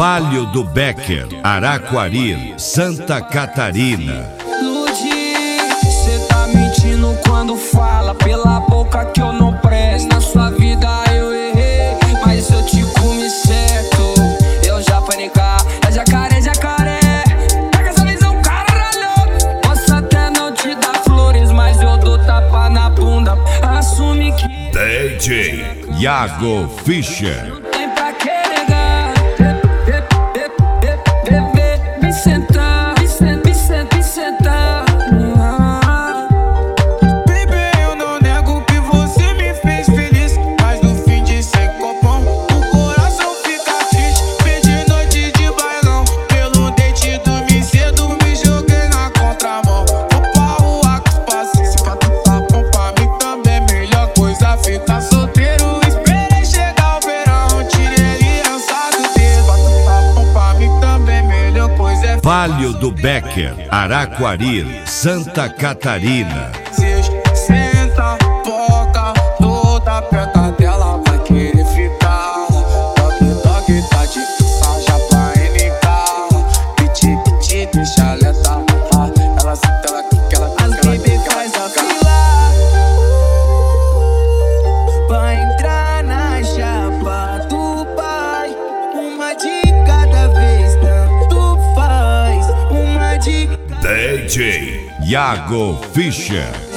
Vale do Becker, Araquari, Santa Catarina. Ludi, cê tá mentindo quando fala pela boca que eu não presto. Na sua vida eu errei, mas eu te comi certo. Eu já panicar, é jacaré, jacaré. Pega essa visão, caralho. Posso até não te dar flores, mas eu dou tapa na bunda. Assume que DJ Iago Fischer. não tem pra que negar. Vem sentar, vem sentar. Baby, eu não nego que você me fez feliz, mas no fim de 100 copão o coração fica triste. Perdi noite de bailão, pelo date dormi cedo, me joguei na contramão. Opa, o Acos paciência pra tu tá bom, pra mim também melhor coisa ficar solteiro. Esperei chegar o verão, tirei aliança do dedo. Pra tu tá bom, pra mim também melhor coisa é Vale do Becker, Araquari, Santa Catarina. Senta, foca, toda perto dela vai querer ficar. Dog tá de já pra NK. Piti, deixa alerta. Ela senta, ela quica, ela quica. As baby faz a fila pra entrar na chapa do pai. Uma de cada vez, tanto faz. Uma de DJ Iago Fischer.